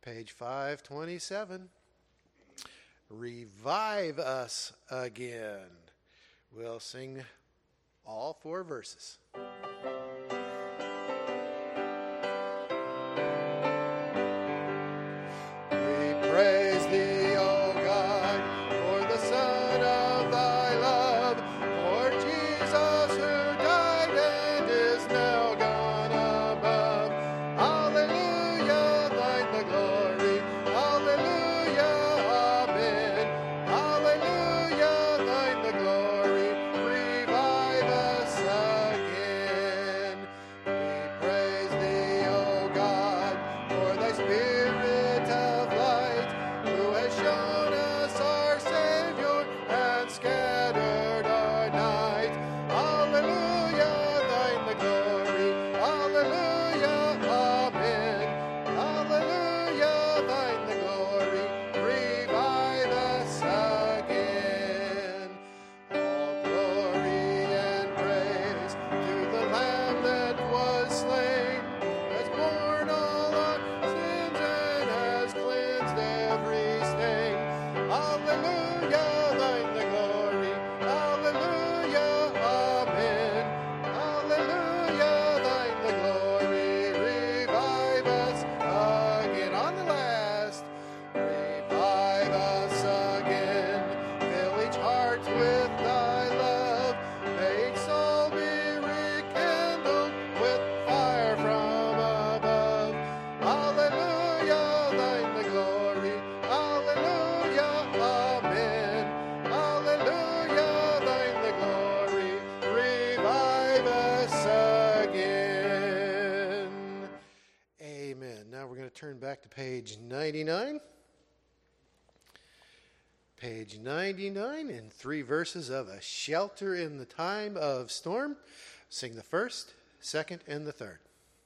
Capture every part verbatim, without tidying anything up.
Page five twenty-seven. Revive us again. We'll sing all four verses. We praise thee, O God, for the Son of thy love, for Jesus who died and is now gone above. Hallelujah, thine the glory. Hallelujah, amen. Hallelujah, thine the glory. Revive us again. We praise thee, O God, for thy Spirit of light, who has shown us our Savior and scattered our night. Hallelujah, thine the glory. Hallelujah, amen. Hallelujah, thine the glory. Revive us again. All glory and praise to the Lamb that was slain, has borne all our sins and has cleansed every stain. Hallelujah, thine the glory. Hallelujah, amen. Hallelujah, thine the glory. Revive us again. On the last, revive us again. Fill each heart with thy love. May each soul be rekindled with fire from above. Hallelujah, thine the glory. Hallelujah, amen. Hallelujah, thine the glory. Revive us again. Amen. Now we're going to turn back to page ninety-nine. Page ninety-nine and three verses of A Shelter in the Time of Storm. Sing the first, second, and the third.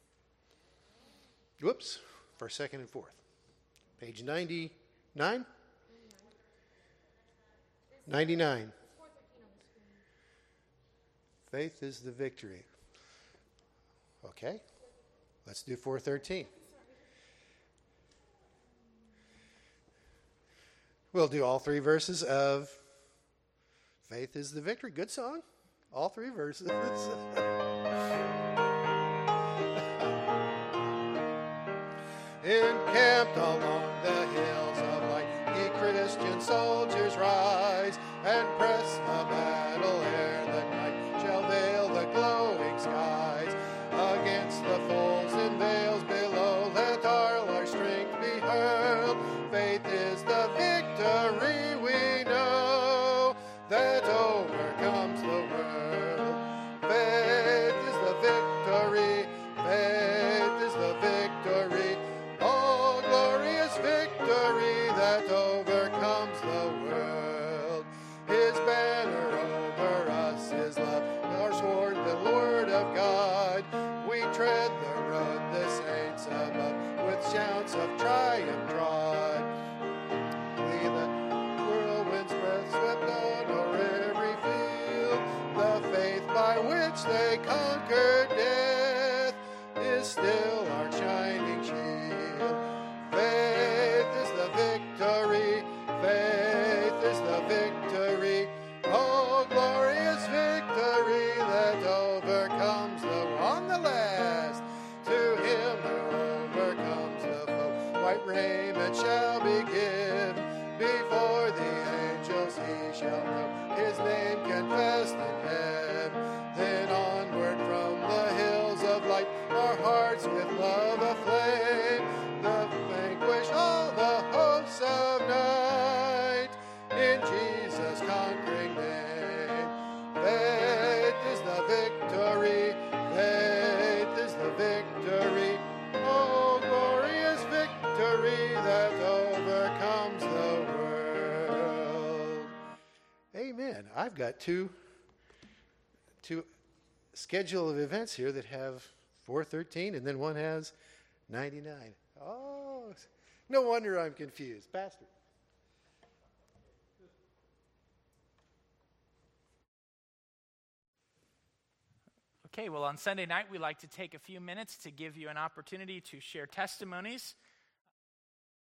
Whoops, first, second, and fourth. Page ninety-nine? ninety-nine. Faith is the victory. Okay, let's do four thirteen. We'll do all three verses of Faith is the Victory. Good song. All three verses. Encamped along the hills of light, ye Christian soldiers rise, and press the battle ere the night shall veil the glowing skies. Against the folds and veils below, let all our strength be hurled. Faith is the victory we know, that overcomes the world. Faith is the victory, faith is the victory. Oh, glorious victory that overcomes the world. His banner over us is love, our sword the word of God. We tread the road the saints above, with shouts of triumph trod. We the whirlwind's breath swept on o'er every field. The faith by which they conquered death is still our shining shield. Faith is the victory, faith is the victory. Oh, glorious victory that overcomes the on the last. To him who overcomes the foe, white raiment shall be given. Before the angels he shall know, his name confessed in heaven. Then onward from the hills of light, our hearts with love aflame, the vanquish all the hosts of night, in Jesus' conquering name. Faith is the victory, faith is the victory. Oh, glorious victory that overcomes the world. Amen. I've got two, two schedule of events here that have four thirteen, and then one has ninety-nine. Oh, no wonder I'm confused. Pastor. Okay, well, on Sunday night, we like to take a few minutes to give you an opportunity to share testimonies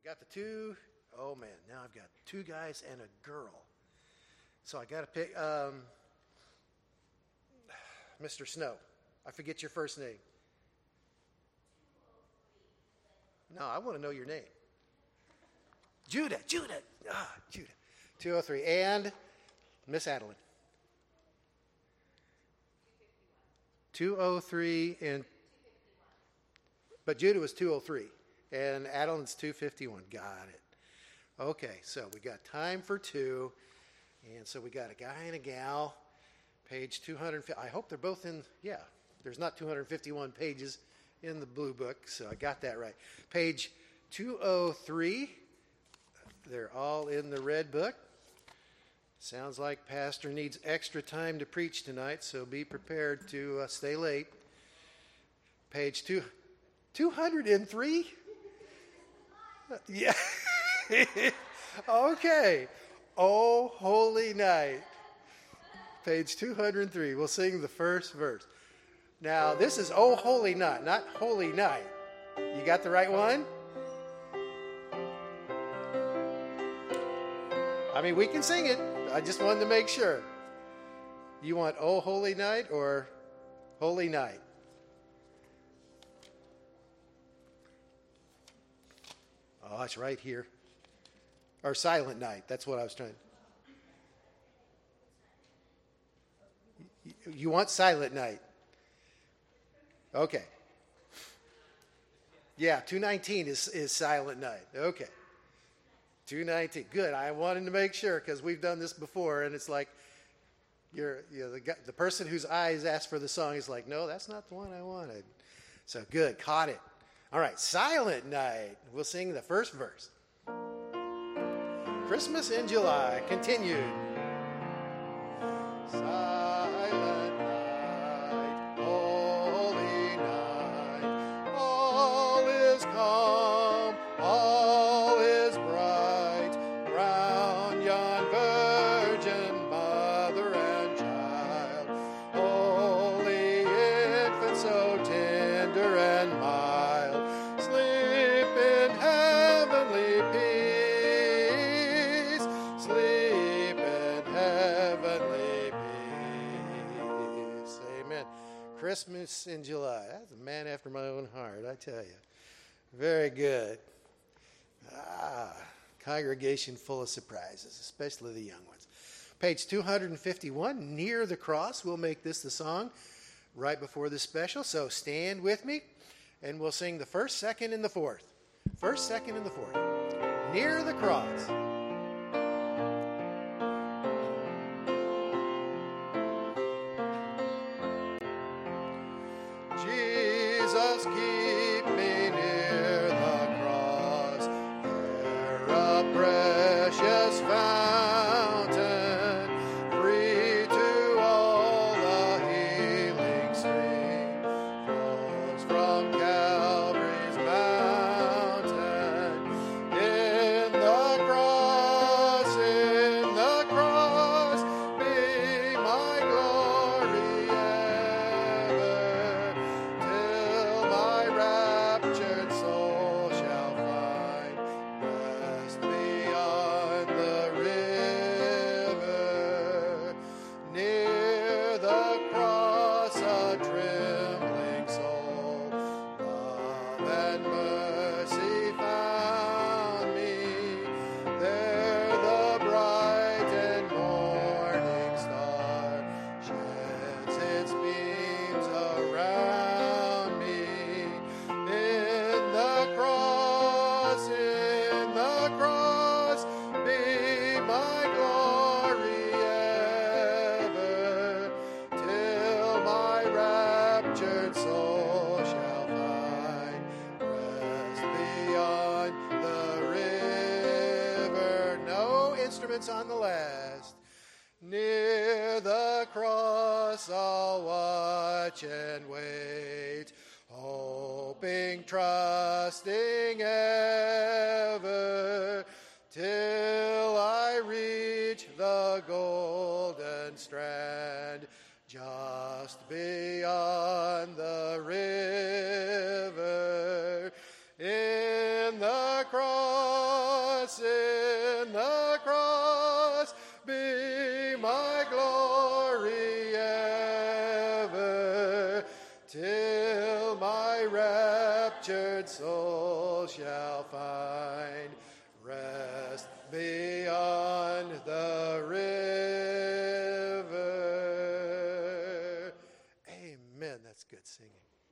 got the two. Oh, man, now I've got two guys and a girl. So I got to pick um, Mister Snow. I forget your first name. No, I want to know your name. Judah, Judah. Ah, Judah. two oh three. And Miss Adeline. two oh three and but Judah was two oh three and Adeline's two fifty-one. Got it. Okay, so we got time for two, and so we got a guy and a gal. Page two hundred. I hope they're both in. Yeah, there's not two hundred fifty-one pages in the blue book, so I got that right. Page two oh three. They're all in the red book. Sounds like Pastor needs extra time to preach tonight, so be prepared to uh, stay late. Page two, two hundred three? Yeah. Okay. Oh, holy night. Page two hundred three. We'll sing the first verse. Now, this is Oh, Holy Night, not Holy Night. You got the right one? I mean, we can sing it. I just wanted to make sure. You want Oh Holy Night or Holy Night? Oh, it's right here. Or Silent Night. That's what I was trying. You want Silent Night? Okay. Yeah, two nineteen is, is Silent Night. Okay. two nineteen. Good. I wanted to make sure because we've done this before, and it's like you're, you know, the, guy, the person whose eyes asked for the song is like, no, that's not the one I wanted. So good. Caught it. All right. Silent Night. We'll sing the first verse. Christmas in July. Continued. Silent night, holy night, all is calm, all is bright, round yon virgin mother and child, holy infant so tender and mild, sleep in heavenly peace, sleep in heavenly peace. Amen. Christmas in July. That's a man after my own heart, I tell you. Very good. Ah, congregation full of surprises, especially the young ones. Page two hundred fifty-one, Near the Cross. We'll make this the song right before the special. So stand with me, and we'll sing the first, second, and the fourth. First, second, and the fourth. Near the Cross. Jesus, keep me near the cross, there a precious fountain, free to all the healing stream, flows from Calvary's mountain. In the cross, in the cross, be my glory ever, till my raptured soul shall find rest beyond the river. Near the cross, a trembling soul, love and mercy found me. There the bright and morning star sheds its beams around me. In the cross, in the cross, be my glory ever, till my raptured soul shall find rest beyond the river. No instruments on the last. Near the cross I'll watch and wait, hoping, trusting ever, till I reach the golden strand, just beyond the river. In the cross cross, in the cross, be my glory ever, till my raptured soul shall find rest beyond the river. Amen. That's good singing.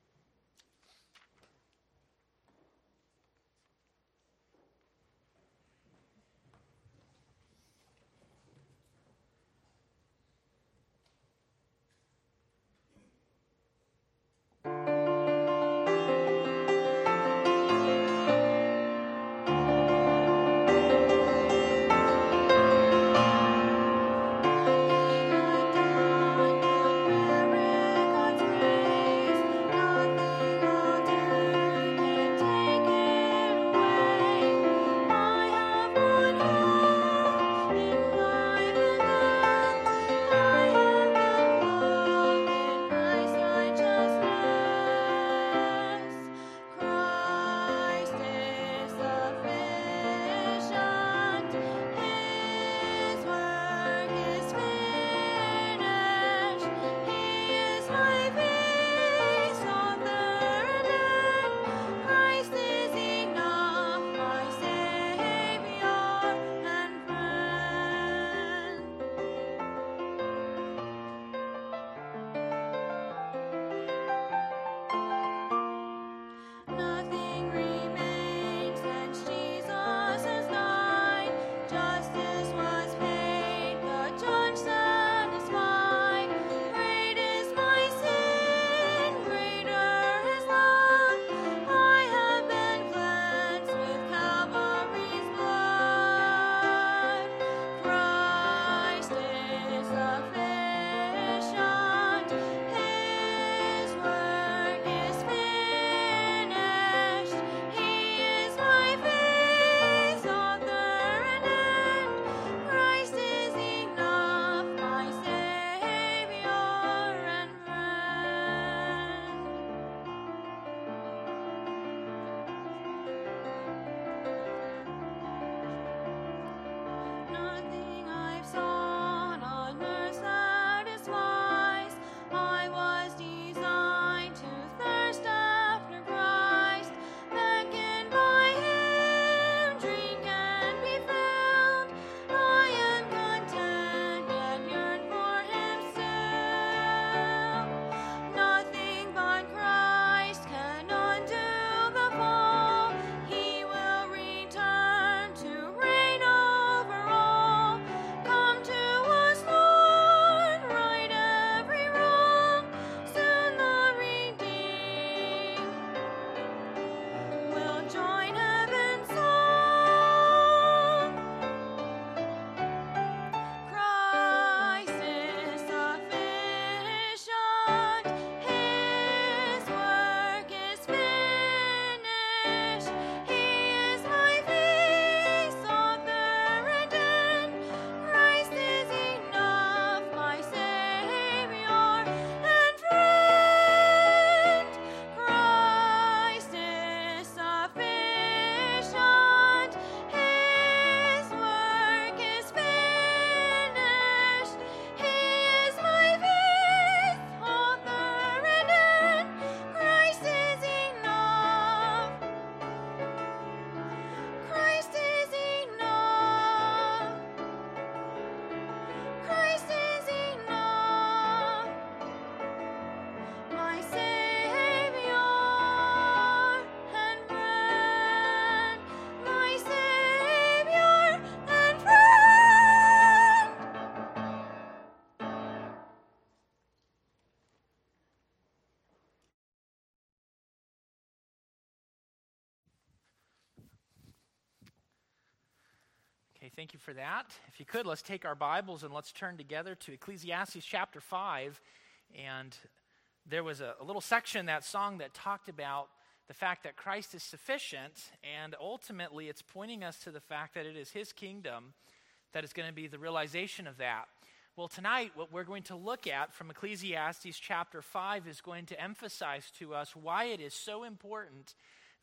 Okay, thank you for that. If you could, let's take our Bibles and let's turn together to Ecclesiastes chapter five. And there was a, a little section in that song that talked about the fact that Christ is sufficient, and ultimately it's pointing us to the fact that it is his kingdom that is going to be the realization of that. Well, tonight, what we're going to look at from Ecclesiastes chapter five is going to emphasize to us why it is so important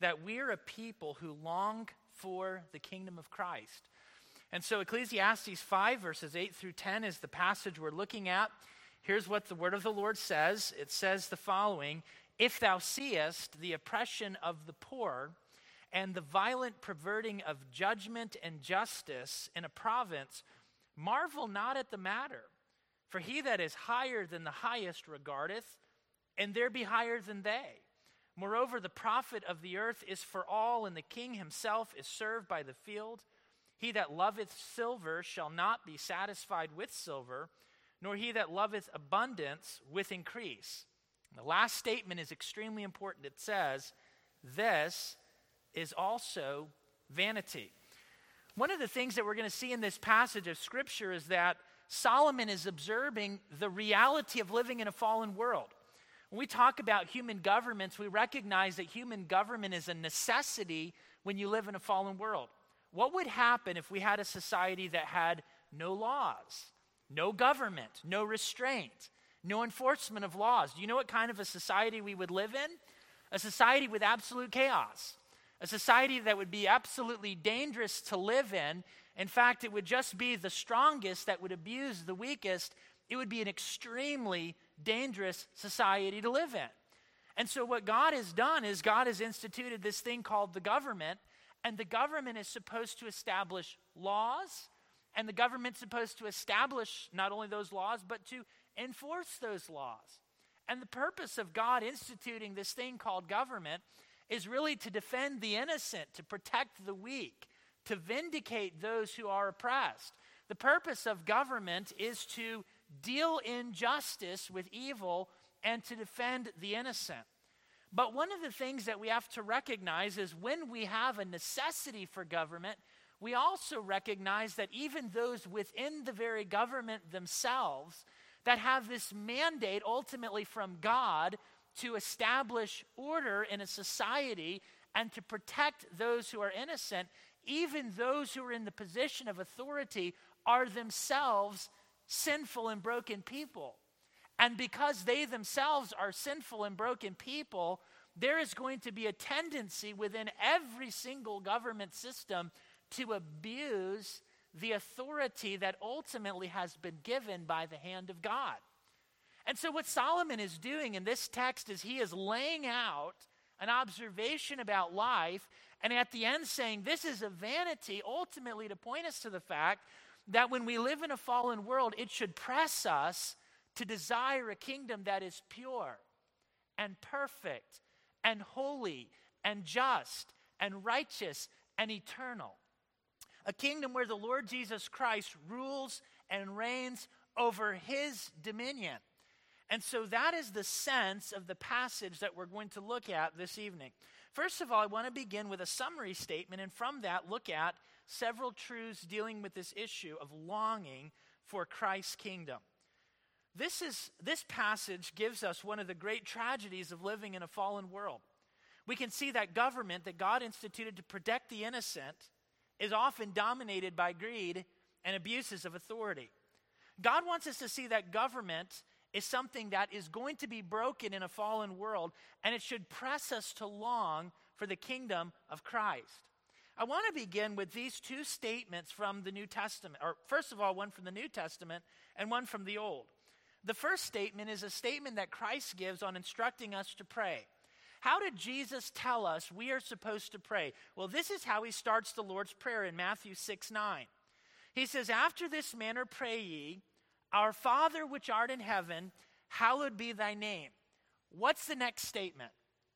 that we're a people who long for the kingdom of Christ. And so Ecclesiastes five, verses eight through ten is the passage we're looking at. Here's what the word of the Lord says. It says the following: "If thou seest the oppression of the poor, and the violent perverting of judgment and justice in a province, marvel not at the matter. For he that is higher than the highest regardeth, and there be higher than they. Moreover, the profit of the earth is for all, and the king himself is served by the field. He that loveth silver shall not be satisfied with silver, nor he that loveth abundance with increase." And the last statement is extremely important. It says, "This is also vanity." One of the things that we're going to see in this passage of Scripture is that Solomon is observing the reality of living in a fallen world. When we talk about human governments, we recognize that human government is a necessity when you live in a fallen world. What would happen if we had a society that had no laws, no government, no restraint, no enforcement of laws? Do you know what kind of a society we would live in? A society with absolute chaos. A society that would be absolutely dangerous to live in. In fact, it would just be the strongest that would abuse the weakest. It would be an extremely dangerous society to live in. And so what God has done is God has instituted this thing called the government, and the government is supposed to establish laws, and the government's supposed to establish not only those laws, but to enforce those laws. And the purpose of God instituting this thing called government is really to defend the innocent, to protect the weak, to vindicate those who are oppressed. The purpose of government is to deal in justice with evil and to defend the innocent. But one of the things that we have to recognize is when we have a necessity for government, we also recognize that even those within the very government themselves that have this mandate ultimately from God to establish order in a society and to protect those who are innocent, even those who are in the position of authority are themselves sinful and broken people. And because they themselves are sinful and broken people, there is going to be a tendency within every single government system to abuse the authority that ultimately has been given by the hand of God. And so what Solomon is doing in this text is he is laying out an observation about life, and at the end saying this is a vanity, ultimately to point us to the fact that when we live in a fallen world, it should press us to desire a kingdom that is pure and perfect and holy and just and righteous and eternal. A kingdom where the Lord Jesus Christ rules and reigns over his dominion. And so that is the sense of the passage that we're going to look at this evening. First of all, I want to begin with a summary statement, and from that look at several truths dealing with this issue of longing for Christ's kingdom. This is this passage gives us one of the great tragedies of living in a fallen world. We can see that government that God instituted to protect the innocent is often dominated by greed and abuses of authority. God wants us to see that government is something that is going to be broken in a fallen world, and it should press us to long for the kingdom of Christ. I want to begin with these two statements from the New Testament, or first of all, one from the New Testament and one from the Old. The first statement is a statement that Christ gives on instructing us to pray. How did Jesus tell us we are supposed to pray? Well, this is how he starts the Lord's Prayer in Matthew six nine. He says, "After this manner pray ye, Our Father which art in heaven, hallowed be thy name." What's the next statement?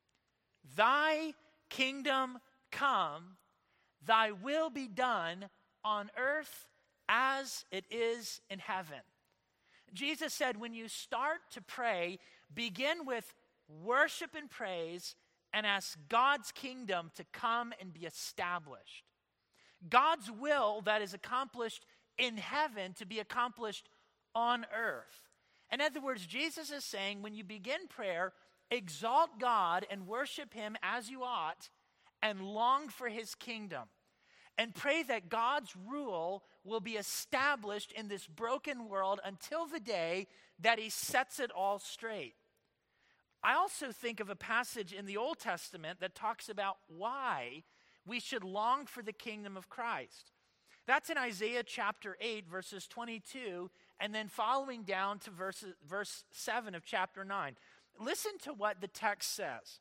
"Thy kingdom come, thy will be done on earth as it is in heaven." Jesus said when you start to pray, begin with worship and praise and ask God's kingdom to come and be established. God's will that is accomplished in heaven to be accomplished on earth. In other words, Jesus is saying when you begin prayer, exalt God and worship him as you ought and long for his kingdom. And pray that God's rule will be established in this broken world until the day that he sets it all straight. I also think of a passage in the Old Testament that talks about why we should long for the kingdom of Christ. That's in Isaiah chapter eight, verses twenty-two, and then following down to verse, verse seven of chapter nine. Listen to what the text says.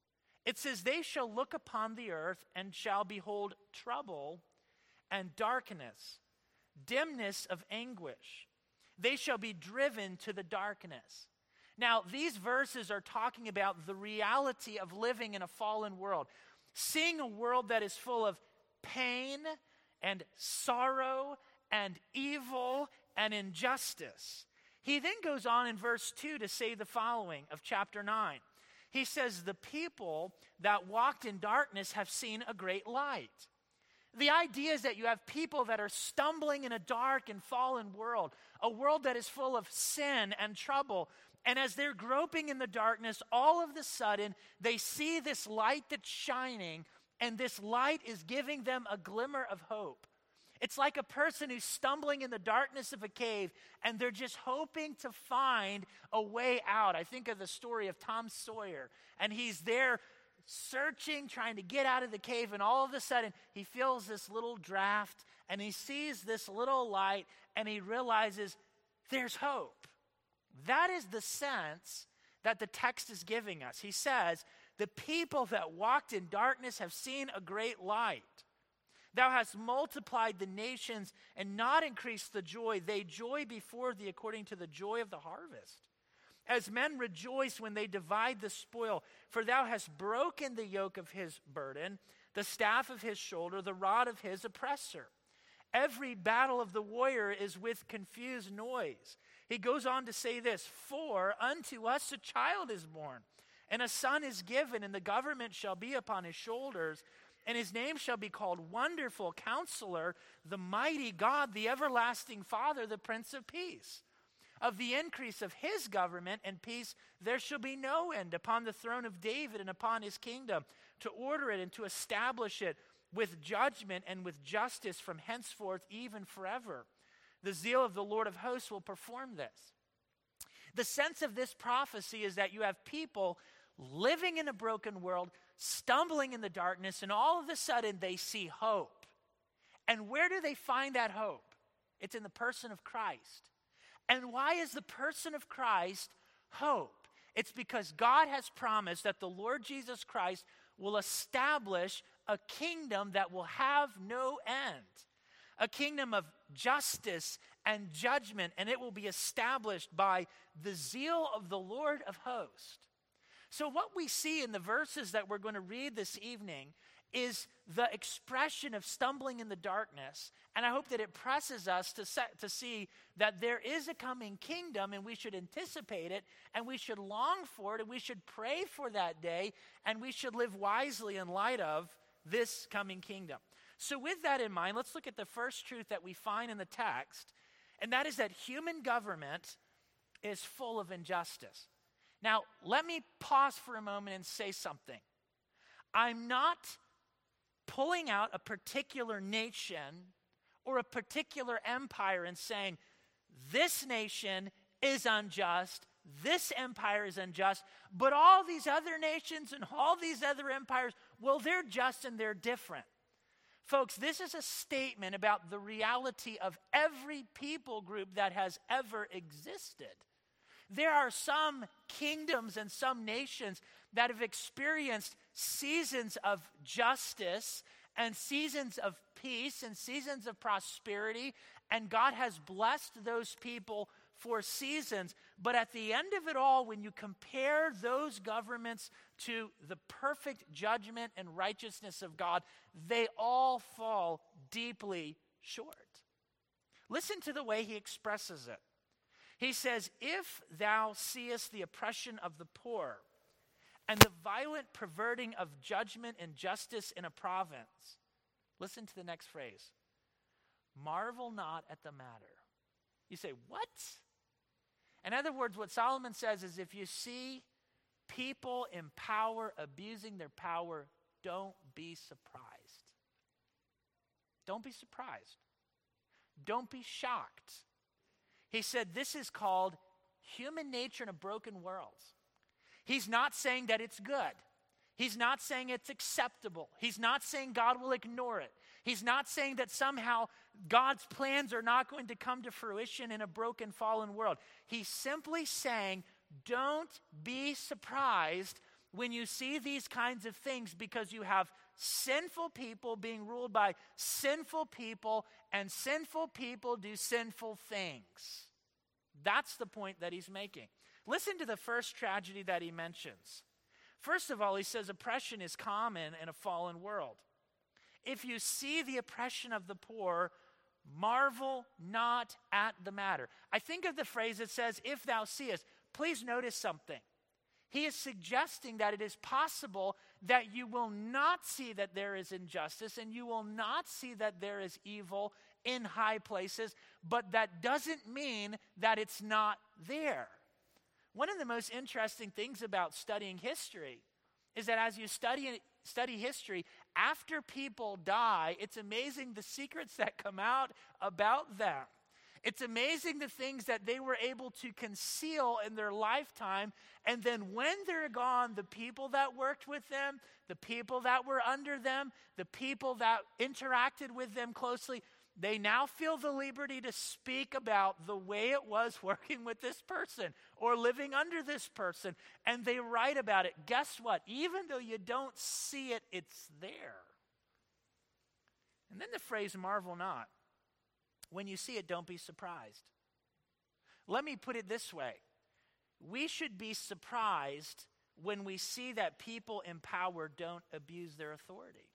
It says, they shall look upon the earth and shall behold trouble and darkness, dimness of anguish. They shall be driven to the darkness. Now, these verses are talking about the reality of living in a fallen world, seeing a world that is full of pain and sorrow and evil and injustice. He then goes on in verse two to say the following of chapter nine. He says, the people that walked in darkness have seen a great light. The idea is that you have people that are stumbling in a dark and fallen world, a world that is full of sin and trouble. And as they're groping in the darkness, all of a sudden, they see this light that's shining, and this light is giving them a glimmer of hope. It's like a person who's stumbling in the darkness of a cave, and they're just hoping to find a way out. I think of the story of Tom Sawyer, and he's there searching, trying to get out of the cave, and all of a sudden, he feels this little draft, and he sees this little light, and he realizes there's hope. That is the sense that the text is giving us. He says, the people that walked in darkness have seen a great light. Thou hast multiplied the nations and not increased the joy. They joy before thee according to the joy of the harvest. As men rejoice when they divide the spoil, for thou hast broken the yoke of his burden, the staff of his shoulder, the rod of his oppressor. Every battle of the warrior is with confused noise. He goes on to say this, for unto us a child is born, and a son is given, and the government shall be upon his shoulders, and his name shall be called Wonderful Counselor, the Mighty God, the Everlasting Father, the Prince of Peace. Of the increase of his government and peace there shall be no end upon the throne of David and upon his kingdom, to order it and to establish it with judgment and with justice from henceforth even forever. The zeal of the Lord of hosts will perform this. The sense of this prophecy is that you have people living in a broken world, stumbling in the darkness, and all of a sudden they see hope. And where do they find that hope? It's in the person of Christ. And why is the person of Christ hope? It's because God has promised that the Lord Jesus Christ will establish a kingdom that will have no end. A kingdom of justice and judgment, and it will be established by the zeal of the Lord of hosts. So what we see in the verses that we're going to read this evening is the expression of stumbling in the darkness. And I hope that it presses us to, set, to see that there is a coming kingdom, and we should anticipate it, and we should long for it, and we should pray for that day, and we should live wisely in light of this coming kingdom. So with that in mind, let's look at the first truth that we find in the text, and that is that human government is full of injustice. Now, let me pause for a moment and say something. I'm not pulling out a particular nation or a particular empire and saying, this nation is unjust, this empire is unjust, but all these other nations and all these other empires, well, they're just and they're different. Folks, this is a statement about the reality of every people group that has ever existed. There are some kingdoms and some nations that have experienced seasons of justice and seasons of peace and seasons of prosperity, and God has blessed those people for seasons. But at the end of it all, when you compare those governments to the perfect judgment and righteousness of God, they all fall deeply short. Listen to the way he expresses it. He says, if thou seest the oppression of the poor and the violent perverting of judgment and justice in a province, listen to the next phrase, marvel not at the matter. You say, what? In other words, what Solomon says is if you see people in power abusing their power, don't be surprised. Don't be surprised. Don't be shocked. He said this is called human nature in a broken world. He's not saying that it's good. He's not saying it's acceptable. He's not saying God will ignore it. He's not saying that somehow God's plans are not going to come to fruition in a broken, fallen world. He's simply saying, don't be surprised when you see these kinds of things, because you have sinful people being ruled by sinful people, and sinful people do sinful things. That's the point that he's making. Listen to the first tragedy that he mentions. First of all, he says oppression is common in a fallen world. If you see the oppression of the poor, marvel not at the matter. I think of the phrase that says, if thou seest. Please notice something. He is suggesting that it is possible that you will not see that there is injustice and you will not see that there is evil in high places, but that doesn't mean that it's not there. One of the most interesting things about studying history is that as you study study history, after people die, it's amazing the secrets that come out about them. It's amazing the things that they were able to conceal in their lifetime, and then when they're gone, the people that worked with them, the people that were under them, the people that interacted with them closely, they now feel the liberty to speak about the way it was working with this person or living under this person, and they write about it. Guess what? Even though you don't see it, it's there. And then the phrase, marvel not. When you see it, don't be surprised. Let me put it this way. We should be surprised when we see that people in power don't abuse their authority.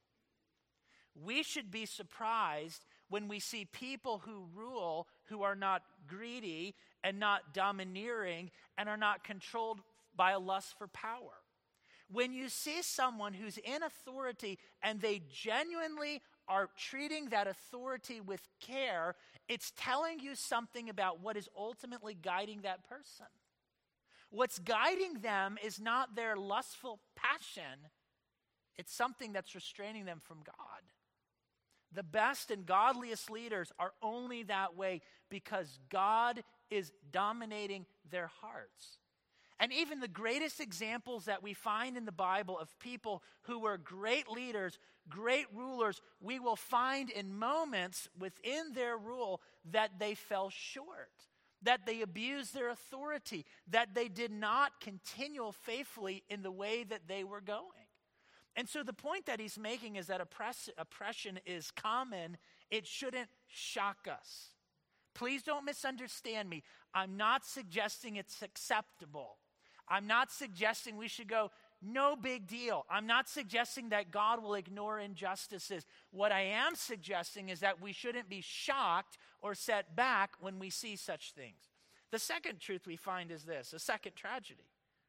We should be surprised when we see people who rule who are not greedy and not domineering and are not controlled by a lust for power. When you see someone who's in authority and they genuinely are treating that authority with care, it's telling you something about what is ultimately guiding that person. What's guiding them is not their lustful passion, it's something that's restraining them from God. The best and godliest leaders are only that way because God is dominating their hearts. And even the greatest examples that we find in the Bible of people who were great leaders, great rulers, we will find in moments within their rule that they fell short, that they abused their authority, that they did not continue faithfully in the way that they were going. And so the point that he's making is that oppress- oppression is common. It shouldn't shock us. Please don't misunderstand me. I'm not suggesting it's acceptable. I'm not suggesting we should go, no big deal. I'm not suggesting that God will ignore injustices. What I am suggesting is that we shouldn't be shocked or set back when we see such things. The second truth we find is this, a second tragedy,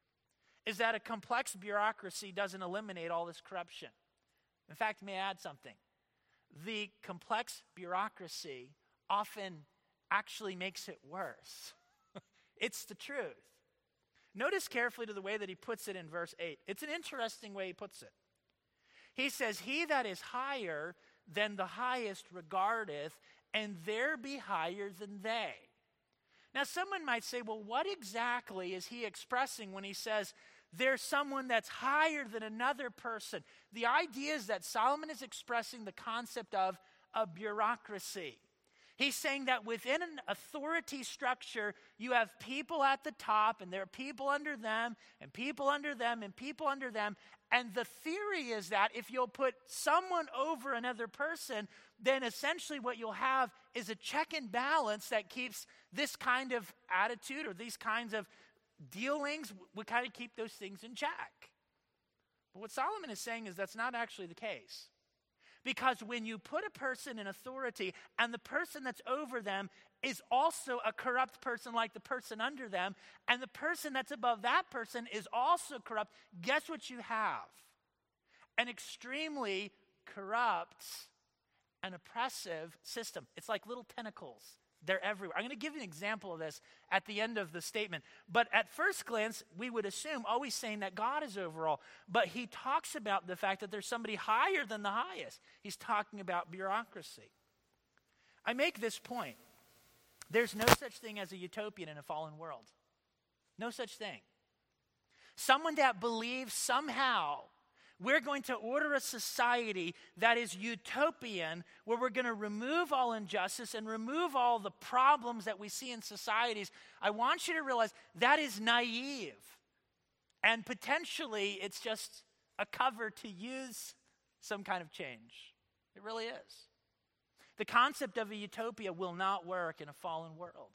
is that a complex bureaucracy doesn't eliminate all this corruption. In fact, may I add something? The complex bureaucracy often actually makes it worse. It's the truth. Notice carefully to the way that he puts it in verse eight. It's an interesting way he puts it. He says, he that is higher than the highest regardeth, and there be higher than they. Now someone might say, well, what exactly is he expressing when he says there's someone that's higher than another person? The idea is that Solomon is expressing the concept of a bureaucracy. He's saying that within an authority structure, you have people at the top, and there are people under them, and people under them, and people under them. And the theory is that if you'll put someone over another person, then essentially what you'll have is a check and balance that keeps this kind of attitude or these kinds of dealings, we kind of keep those things in check. But what Solomon is saying is that's not actually the case. Because when you put a person in authority and the person that's over them is also a corrupt person like the person under them, and the person that's above that person is also corrupt, guess what you have? An extremely corrupt and oppressive system. It's like little tentacles. They're everywhere. I'm going to give you an example of this at the end of the statement. But at first glance, we would assume, oh, he's saying that God is over all. But he talks about the fact that there's somebody higher than the highest. He's talking about bureaucracy. I make this point. There's no such thing as a utopian in a fallen world. No such thing. Someone that believes somehow we're going to order a society that is utopian, where we're going to remove all injustice and remove all the problems that we see in societies. I want you to realize that is naive. And potentially it's just a cover to use some kind of change. It really is. The concept of a utopia will not work in a fallen world.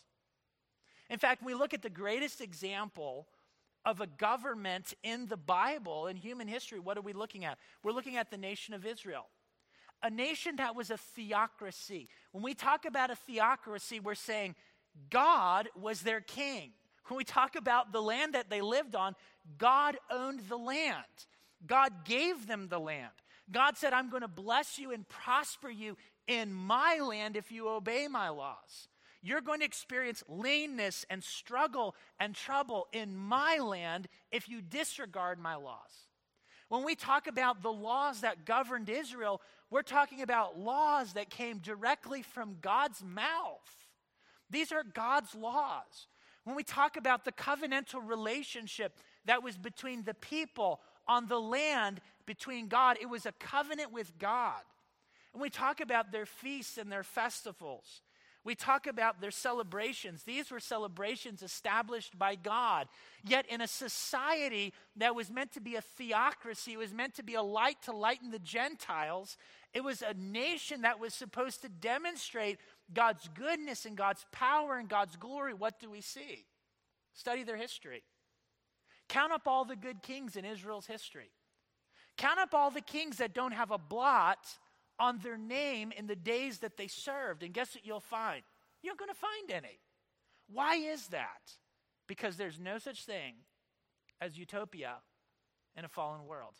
In fact, when we look at the greatest example of a government in the Bible, in human history, what are we looking at? We're looking at the nation of Israel. A nation that was a theocracy. When we talk about a theocracy, we're saying God was their king. When we talk about the land that they lived on, God owned the land. God gave them the land. God said, I'm going to bless you and prosper you in my land if you obey my laws. You're going to experience leanness and struggle and trouble in my land if you disregard my laws. When we talk about the laws that governed Israel, we're talking about laws that came directly from God's mouth. These are God's laws. When we talk about the covenantal relationship that was between the people on the land, between God, it was a covenant with God. And we talk about their feasts and their festivals. We talk about their celebrations. These were celebrations established by God. Yet in a society that was meant to be a theocracy, it was meant to be a light to lighten the Gentiles. It was a nation that was supposed to demonstrate God's goodness and God's power and God's glory. What do we see? Study their history. Count up all the good kings in Israel's history. Count up all the kings that don't have a blot on their name in the days that they served. And guess what you'll find? You're going to find any. Why is that? Because there's no such thing as utopia in a fallen world.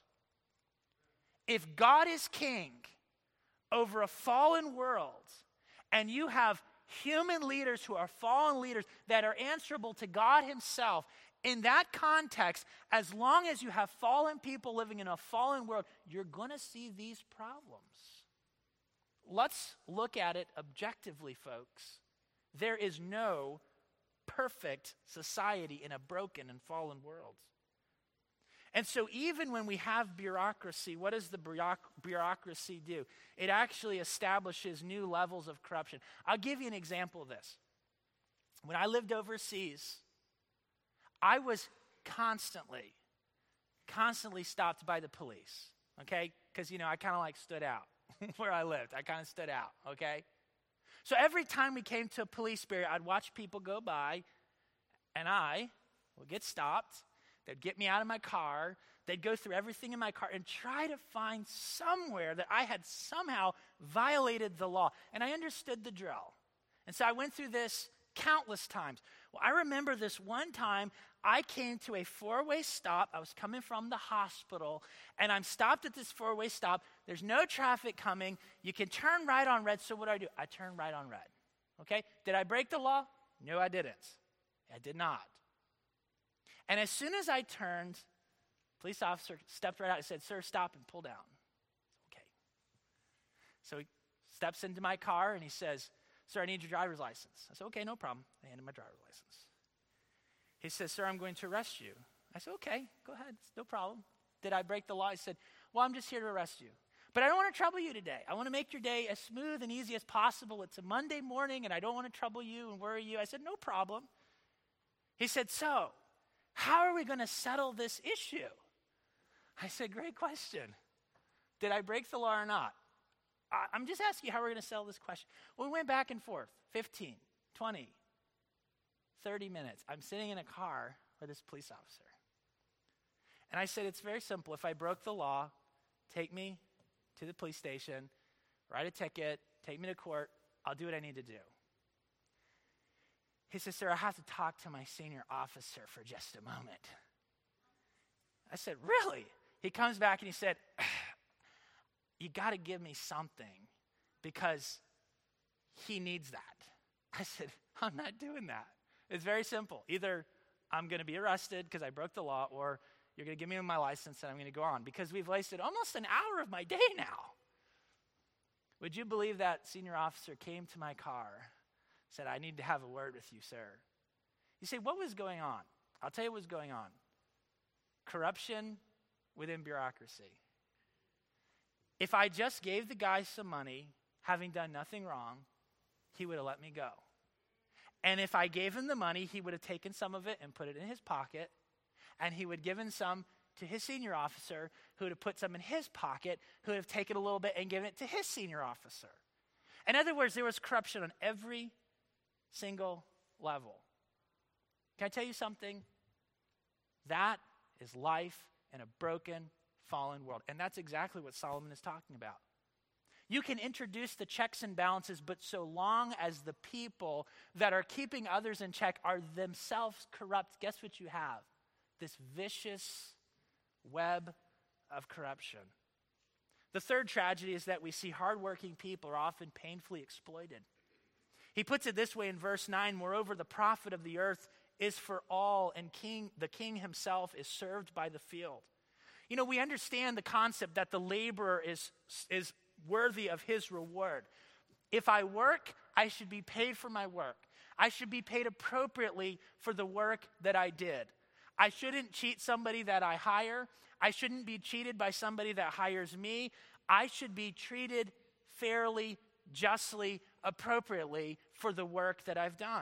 If God is king over a fallen world, and you have human leaders who are fallen leaders that are answerable to God himself, in that context, as long as you have fallen people living in a fallen world, you're going to see these problems. Let's look at it objectively, folks. There is no perfect society in a broken and fallen world. And so even when we have bureaucracy, what does the bureaucracy do? It actually establishes new levels of corruption. I'll give you an example of this. When I lived overseas, I was constantly, constantly stopped by the police, okay? Because, you know, I kind of like stood out. Where I lived, I kind of stood out, okay? So every time we came to a police barrier, I'd watch people go by, and I would get stopped. They'd get me out of my car. They'd go through everything in my car and try to find somewhere that I had somehow violated the law. And I understood the drill. And so I went through this countless times. Well, I remember this one time I came to a four-way stop. I was coming from the hospital, and I'm stopped at this four-way stop. There's no traffic coming. You can turn right on red. So what do I do? I turn right on red. Okay? Did I break the law? No, I didn't. I did not. And as soon as I turned, police officer stepped right out and said, "Sir, stop and pull down." Okay. So he steps into my car, and he says, "Sir, I need your driver's license." I said, "Okay, no problem." I handed my driver's license. He says, "Sir, I'm going to arrest you." I said, "Okay, go ahead. It's no problem." Did I break the law? He said, "Well, I'm just here to arrest you. But I don't want to trouble you today. I want to make your day as smooth and easy as possible. It's a Monday morning, and I don't want to trouble you and worry you." I said, "No problem." He said, "So, how are we going to settle this issue?" I said, "Great question. Did I break the law or not? I, I'm just asking you how we're going to settle this question." We went back and forth, fifteen, twenty, thirty minutes. I'm sitting in a car with this police officer. And I said, "It's very simple. If I broke the law, take me to the police station, write a ticket, take me to court. I'll do what I need to do." He says, "Sir, I have to talk to my senior officer for just a moment." I said, "Really?" He comes back and he said, "You got to give me something because he needs that." I said, "I'm not doing that. It's very simple. Either I'm going to be arrested because I broke the law, or you're going to give me my license and I'm going to go on, because we've wasted almost an hour of my day now." Would you believe that senior officer came to my car, said, "I need to have a word with you, sir." You say, what was going on? I'll tell you what was going on. corruption within bureaucracy. If I just gave the guy some money, having done nothing wrong, he would have let me go. And if I gave him the money, he would have taken some of it and put it in his pocket, and he would have given some to his senior officer, who would have put some in his pocket, who would have taken a little bit and given it to his senior officer. In other words, there was corruption on every single level. Can I tell you something? That is life in a broken, fallen world. And that's exactly what Solomon is talking about. You can introduce the checks and balances, but so long as the people that are keeping others in check are themselves corrupt, guess what you have? This vicious web of corruption. The third tragedy is that we see hardworking people are often painfully exploited. He puts it this way in verse nine, moreover, the profit of the earth is for all, and king, the king himself is served by the field. You know, we understand the concept that the laborer is, is worthy of his reward. If I work, I should be paid for my work. I should be paid appropriately for the work that I did. I shouldn't cheat somebody that I hire. I shouldn't be cheated by somebody that hires me. I should be treated fairly, justly, appropriately for the work that I've done.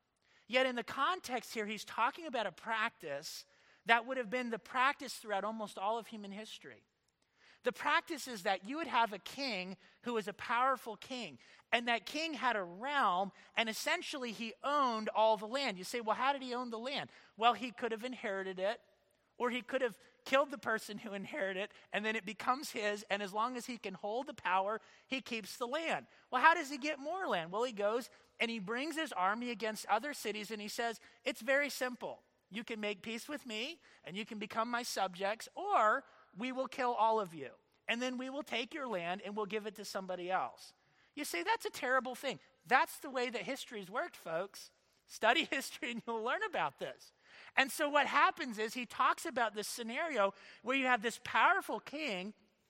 Yet in the context here, he's talking about a practice that would have been the practice throughout almost all of human history. The practice is that you would have a king who was a powerful king, and that king had a realm, and essentially he owned all the land. You say, well, how did he own the land? Well, he could have inherited it, or he could have killed the person who inherited it, and then it becomes his, and as long as he can hold the power, he keeps the land. Well, how does he get more land? Well, he goes and he brings his army against other cities, and he says, it's very simple. You can make peace with me, and you can become my subjects, or we will kill all of you, and then we will take your land and we'll give it to somebody else. You say, that's a terrible thing. That's the way that history's worked, folks. Study history and you'll learn about this. And so what happens is he talks about this scenario where you have this powerful king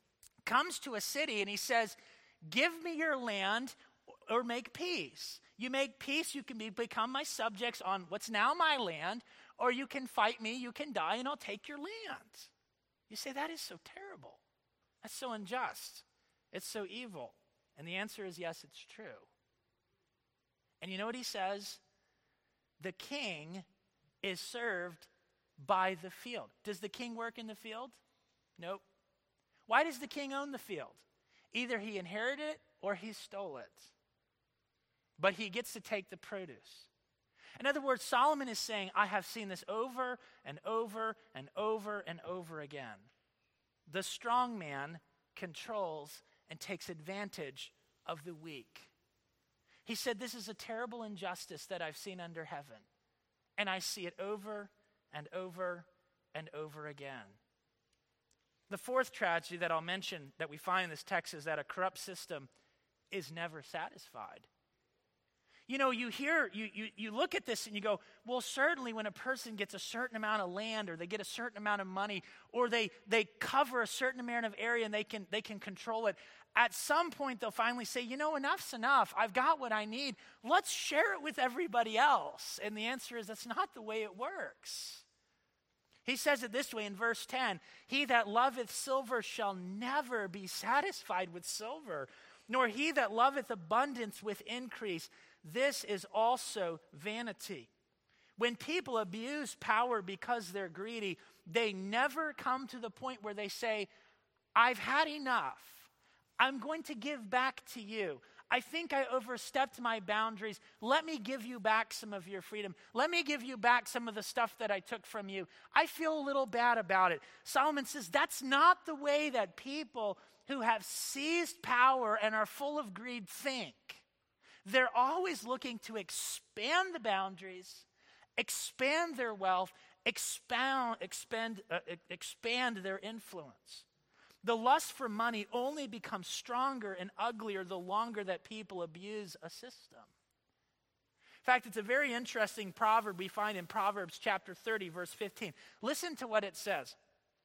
comes to a city and he says, give me your land or make peace. You make peace, you can be, become my subjects on what's now my land, or you can fight me, you can die, and I'll take your land. You say, that is so terrible. That's so unjust. It's so evil. And the answer is yes, it's true. And you know what he says? The king is served by the field. Does the king work in the field? Nope. Why does the king own the field? Either he inherited it or he stole it. But he gets to take the produce. In other words, Solomon is saying, I have seen this over and over and over and over again. The strong man controls and takes advantage of the weak. He said, this is a terrible injustice that I've seen under heaven. And I see it over and over and over again. The fourth tragedy that I'll mention that we find in this text is that a corrupt system is never satisfied. You know, you hear, you, you, you look at this and you go, well, certainly when a person gets a certain amount of land or they get a certain amount of money or they they cover a certain amount of area and they can they can control it, at some point they'll finally say, you know, enough's enough. I've got what I need. Let's share it with everybody else. And the answer is that's not the way it works. He says it this way in verse ten, he that loveth silver shall never be satisfied with silver, nor he that loveth abundance with increase. This is also vanity. When people abuse power because they're greedy, they never come to the point where they say, I've had enough. I'm going to give back to you. I think I overstepped my boundaries. Let me give you back some of your freedom. Let me give you back some of the stuff that I took from you. I feel a little bad about it. Solomon says that's not the way that people who have seized power and are full of greed think. They're always looking to expand the boundaries, expand their wealth, expound, expand, uh, expand their influence. The lust for money only becomes stronger and uglier the longer that people abuse a system. In fact, it's a very interesting proverb we find in Proverbs chapter thirty, verse fifteen. Listen to what it says.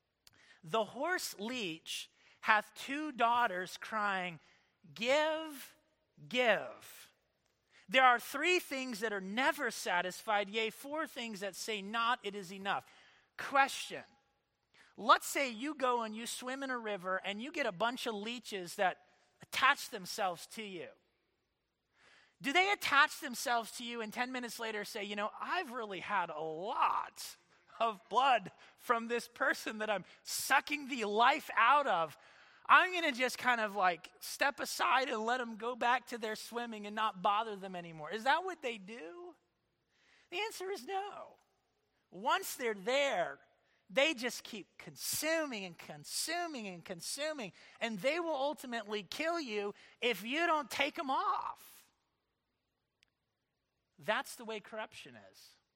The horse leech hath two daughters crying, give, give. There are three things that are never satisfied, yea, four things that say not, it is enough. Question, let's say you go and you swim in a river and you get a bunch of leeches that attach themselves to you. Do they attach themselves to you and ten minutes later say, you know, I've really had a lot of blood from this person that I'm sucking the life out of. I'm going to just kind of like step aside and let them go back to their swimming and not bother them anymore. Is that what they do? The answer is no. Once they're there, they just keep consuming and consuming and consuming, and they will ultimately kill you if you don't take them off. That's the way corruption is.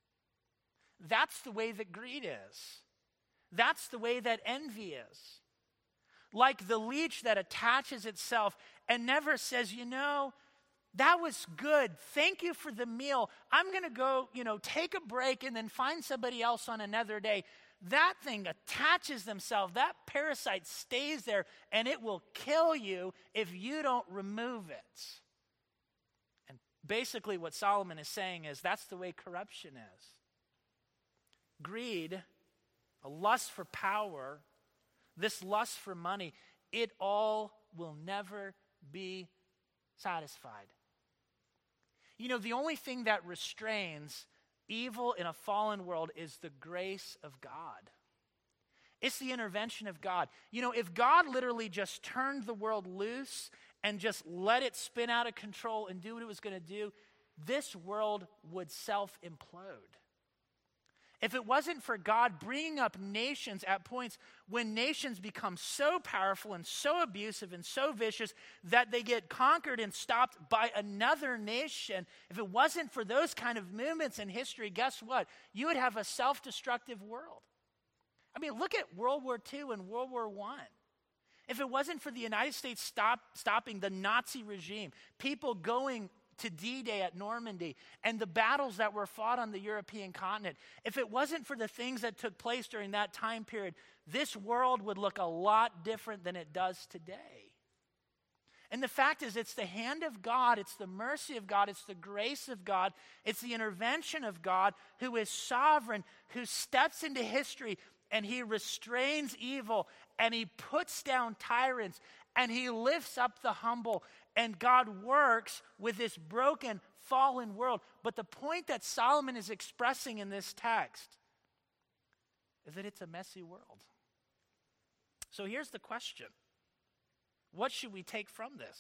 That's the way that greed is. That's the way that envy is. Like the leech that attaches itself and never says, you know, that was good. Thank you for the meal. I'm going to go, you know, take a break and then find somebody else on another day. That thing attaches themselves. That parasite stays there, and it will kill you if you don't remove it. And basically what Solomon is saying is that's the way corruption is. Greed, a lust for power, this lust for money, it all will never be satisfied. You know, the only thing that restrains evil in a fallen world is the grace of God. It's the intervention of God. You know, if God literally just turned the world loose and just let it spin out of control and do what it was going to do, this world would self-implode. If it wasn't for God bringing up nations at points when nations become so powerful and so abusive and so vicious that they get conquered and stopped by another nation, if it wasn't for those kind of movements in history, guess what? You would have a self-destructive world. I mean, look at World War Two and World War One. If it wasn't for the United States stop, stopping the Nazi regime, people going to D-Day at Normandy, and the battles that were fought on the European continent, if it wasn't for the things that took place during that time period, this world would look a lot different than it does today. And the fact is, it's the hand of God, it's the mercy of God, it's the grace of God, it's the intervention of God who is sovereign, who steps into history, and he restrains evil, and he puts down tyrants, and he lifts up the humble. And God works with this broken, fallen world. But the point that Solomon is expressing in this text is that it's a messy world. So here's the question. What should we take from this?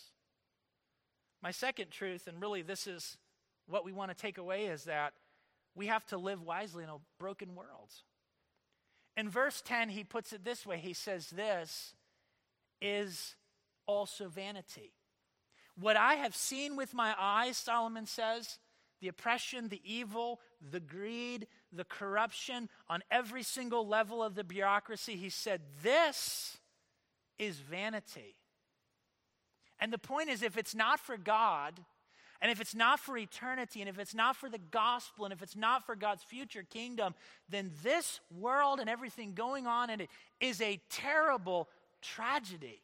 My second truth, and really this is what we want to take away, is that we have to live wisely in a broken world. In verse ten, he puts it this way. He says, this is also vanity. What I have seen with my eyes, Solomon says, the oppression, the evil, the greed, the corruption on every single level of the bureaucracy, he said, this is vanity. And the point is, if it's not for God, and if it's not for eternity, and if it's not for the gospel, and if it's not for God's future kingdom, then this world and everything going on in it is a terrible tragedy.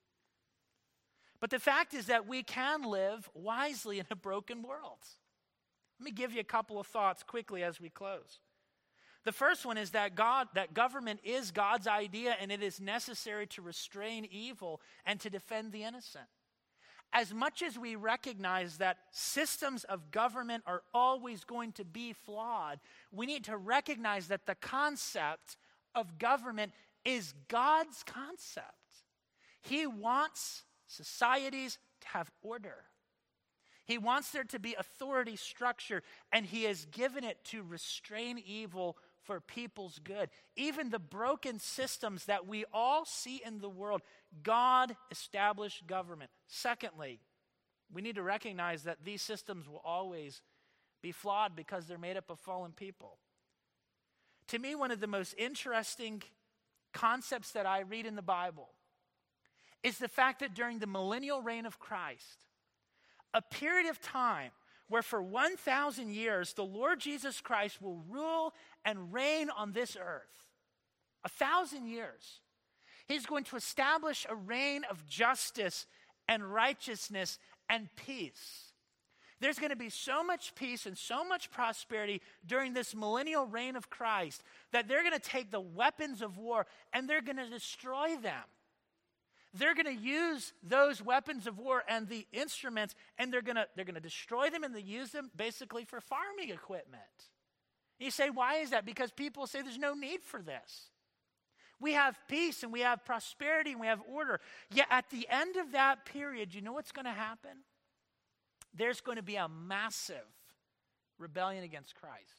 But the fact is that we can live wisely in a broken world. Let me give you a couple of thoughts quickly as we close. The first one is that God, that government is God's idea, and it is necessary to restrain evil and to defend the innocent. As much as we recognize that systems of government are always going to be flawed, we need to recognize that the concept of government is God's concept. He wants societies to have order. He wants there to be authority structure, and he has given it to restrain evil for people's good. Even the broken systems that we all see in the world, God established government. Secondly, we need to recognize that these systems will always be flawed because they're made up of fallen people. To me, one of the most interesting concepts that I read in the Bible is the fact that during the millennial reign of Christ, a period of time where for one thousand years the Lord Jesus Christ will rule and reign on this earth. A thousand years. He's going to establish a reign of justice and righteousness and peace. There's going to be so much peace and so much prosperity during this millennial reign of Christ that they're going to take the weapons of war and they're going to destroy them. They're going to use those weapons of war and the instruments, and they're going to they're going to destroy them, and they use them basically for farming equipment. You say, why is that? Because people say there's no need for this. We have peace and we have prosperity and we have order. Yet at the end of that period, you know what's going to happen? There's going to be a massive rebellion against Christ.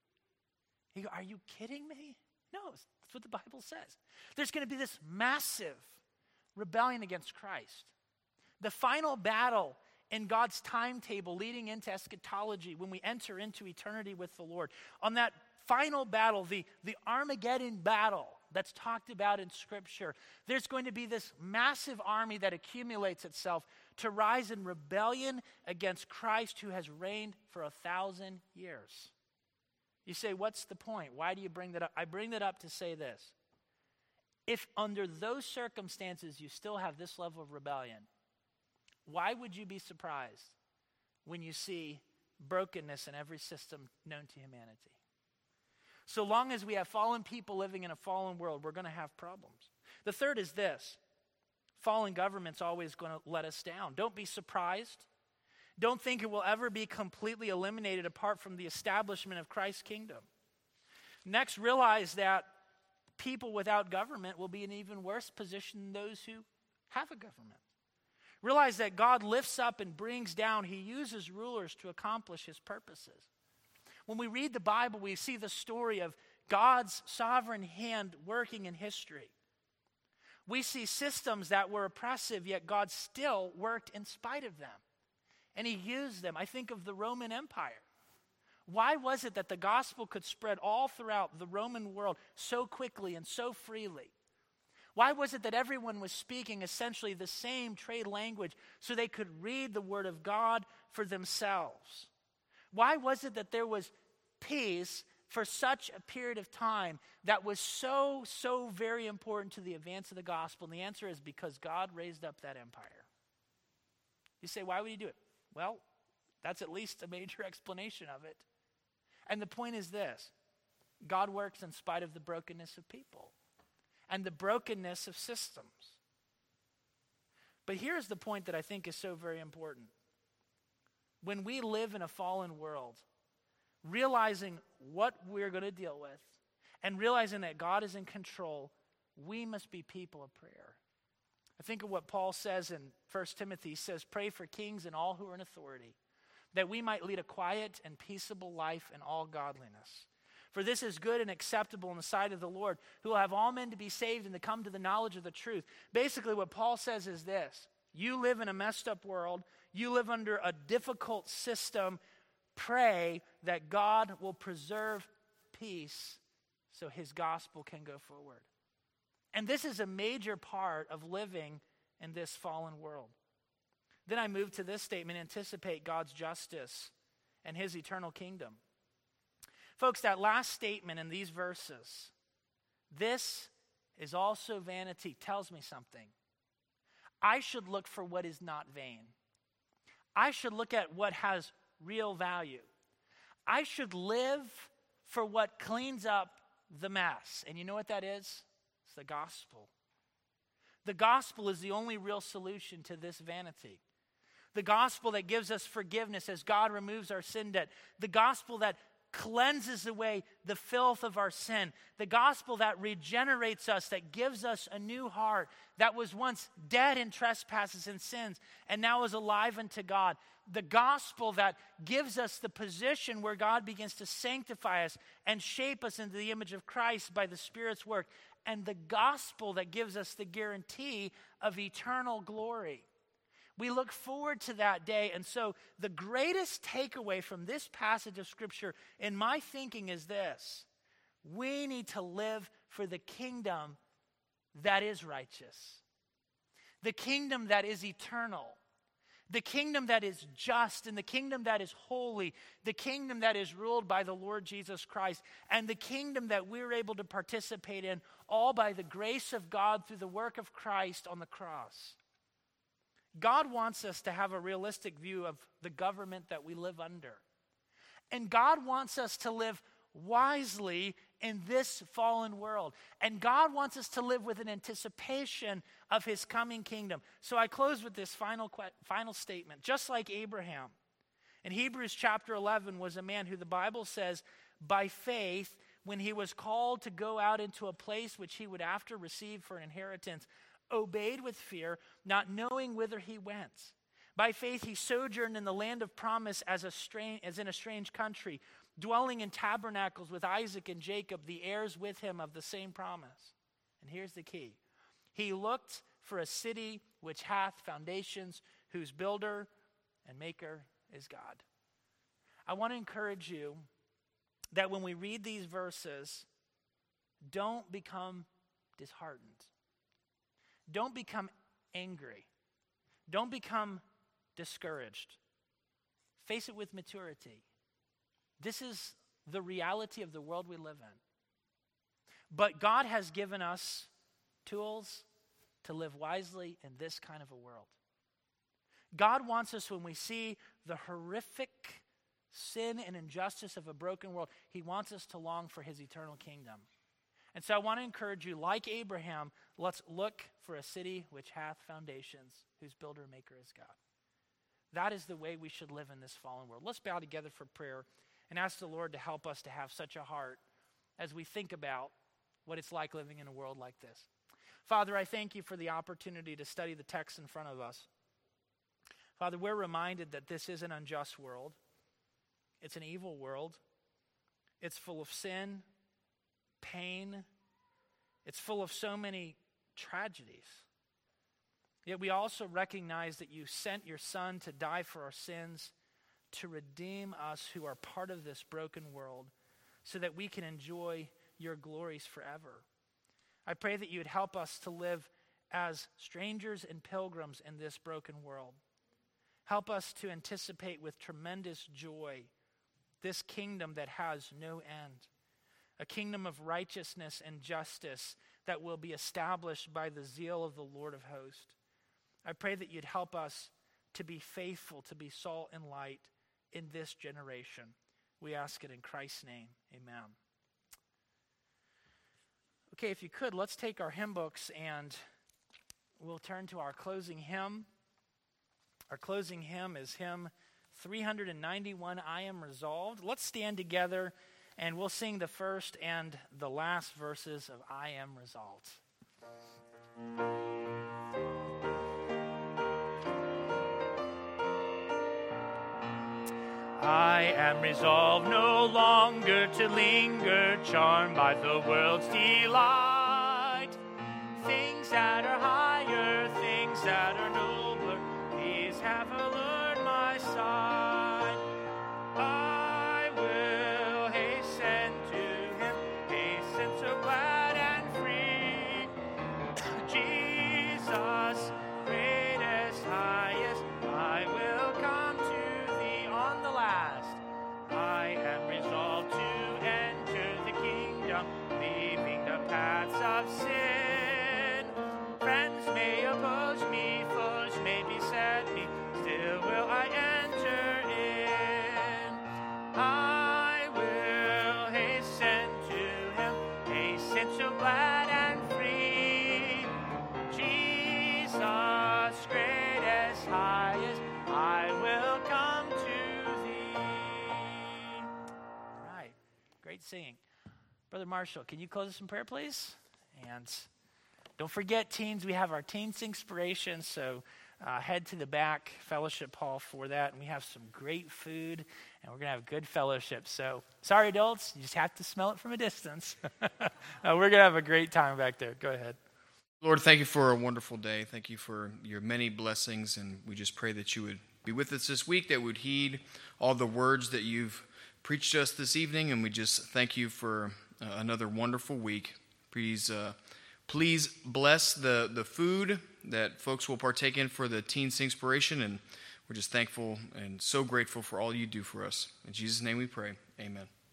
You go, are you kidding me? No, that's what the Bible says. There's going to be this massive rebellion against Christ. The final battle in God's timetable leading into eschatology, when we enter into eternity with the Lord. On that final battle, the, the Armageddon battle that's talked about in Scripture, there's going to be this massive army that accumulates itself to rise in rebellion against Christ, who has reigned for a thousand years. You say, what's the point? Why do you bring that up? I bring that up to say this. If under those circumstances you still have this level of rebellion, why would you be surprised when you see brokenness in every system known to humanity? So long as we have fallen people living in a fallen world, we're going to have problems. The third is this. Fallen government's always going to let us down. Don't be surprised. Don't think it will ever be completely eliminated apart from the establishment of Christ's kingdom. Next, realize that people without government will be in an even worse position than those who have a government. Realize that God lifts up and brings down. He uses rulers to accomplish his purposes. When we read the Bible, we see the story of God's sovereign hand working in history. We see systems that were oppressive, yet God still worked in spite of them. And he used them. I think of the Roman Empire. Why was it that the gospel could spread all throughout the Roman world so quickly and so freely? Why was it that everyone was speaking essentially the same trade language so they could read the word of God for themselves? Why was it that there was peace for such a period of time that was so, so very important to the advance of the gospel? And the answer is because God raised up that empire. You say, why would he do it? Well, that's at least a major explanation of it. And the point is this: God works in spite of the brokenness of people and the brokenness of systems. But here's the point that I think is so very important. When we live in a fallen world, realizing what we're going to deal with and realizing that God is in control, we must be people of prayer. I think of what Paul says in First Timothy. He says, pray for kings and all who are in authority, that we might lead a quiet and peaceable life in all godliness. For this is good and acceptable in the sight of the Lord, who will have all men to be saved and to come to the knowledge of the truth. Basically, what Paul says is this: you live in a messed up world, you live under a difficult system, pray that God will preserve peace so his gospel can go forward. And this is a major part of living in this fallen world. Then I move to this statement: anticipate God's justice and his eternal kingdom. Folks, that last statement in these verses, this is also vanity, tells me something. I should look for what is not vain. I should look at what has real value. I should live for what cleans up the mess. And you know what that is? It's the gospel. The gospel is the only real solution to this vanity. The gospel that gives us forgiveness as God removes our sin debt. The gospel that cleanses away the filth of our sin. The gospel that regenerates us, that gives us a new heart, that was once dead in trespasses and sins and now is alive unto God. The gospel that gives us the position where God begins to sanctify us and shape us into the image of Christ by the Spirit's work. And the gospel that gives us the guarantee of eternal glory. We look forward to that day. And so the greatest takeaway from this passage of Scripture in my thinking is this: we need to live for the kingdom that is righteous, the kingdom that is eternal, the kingdom that is just, and the kingdom that is holy, the kingdom that is ruled by the Lord Jesus Christ, and the kingdom that we're able to participate in all by the grace of God through the work of Christ on the cross. God wants us to have a realistic view of the government that we live under. And God wants us to live wisely in this fallen world. And God wants us to live with an anticipation of his coming kingdom. So I close with this final, final statement. Just like Abraham, in Hebrews chapter eleven was a man who the Bible says, by faith, when he was called to go out into a place which he would after receive for an inheritance, obeyed with fear, not knowing whither he went. By faith he sojourned in the land of promise as, a strange, as in a strange country, dwelling in tabernacles with Isaac and Jacob, the heirs with him of the same promise. And here's the key. He looked for a city which hath foundations, whose builder and maker is God. I want to encourage you that when we read these verses, don't become disheartened. Don't become angry. Don't become discouraged. Face it with maturity. This is the reality of the world we live in. But God has given us tools to live wisely in this kind of a world. God wants us, when we see the horrific sin and injustice of a broken world, he wants us to long for his eternal kingdom. And so I want to encourage you, like Abraham, let's look for a city which hath foundations, whose builder and maker is God. That is the way we should live in this fallen world. Let's bow together for prayer and ask the Lord to help us to have such a heart as we think about what it's like living in a world like this. Father, I thank you for the opportunity to study the text in front of us. Father, we're reminded that this is an unjust world. It's an evil world. It's full of sin, pain. It's full of so many tragedies. Yet we also recognize that you sent your Son to die for our sins, to redeem us who are part of this broken world, so that we can enjoy your glories forever. I pray that you would help us to live as strangers and pilgrims in this broken world. Help us to anticipate with tremendous joy this kingdom that has no end, a kingdom of righteousness and justice that will be established by the zeal of the Lord of hosts. I pray that you'd help us to be faithful, to be salt and light in this generation. We ask it in Christ's name. Amen. Okay, if you could, let's take our hymn books and we'll turn to our closing hymn. Our closing hymn is hymn three ninety-one, I Am Resolved. Let's stand together and we'll sing the first and the last verses of I Am Resolved. I am resolved no longer to linger, charmed by the world's delight. Things that are higher, things that are nobler, these have allured my sight. I will hasten to him, hasten so glad and free. Jesus, greatest, highest, I will come to thee on the last. I am resolved to enter the kingdom, leaving the paths of sin. Friends may oppose me, foes may beset me, still will I enter in. I will hasten to him, hasten so glad and free. Jesus, greatest, highest, I will come to thee. All right, great singing. Brother Marshall, can you close us in prayer, please? And don't forget, teens, we have our Teens Inspiration, so uh, head to the back fellowship hall for that, and we have some great food, and we're going to have good fellowship. So, sorry, adults, you just have to smell it from a distance. uh, we're going to have a great time back there. Go ahead. Lord, thank you for a wonderful day. Thank you for your many blessings, and we just pray that you would be with us this week, that would heed all the words that you've preached to us this evening, and we just thank you for uh, another wonderful week. Please uh, Please bless the, the food that folks will partake in for the Teens Inspiration, and we're just thankful and so grateful for all you do for us. In Jesus' name we pray, amen.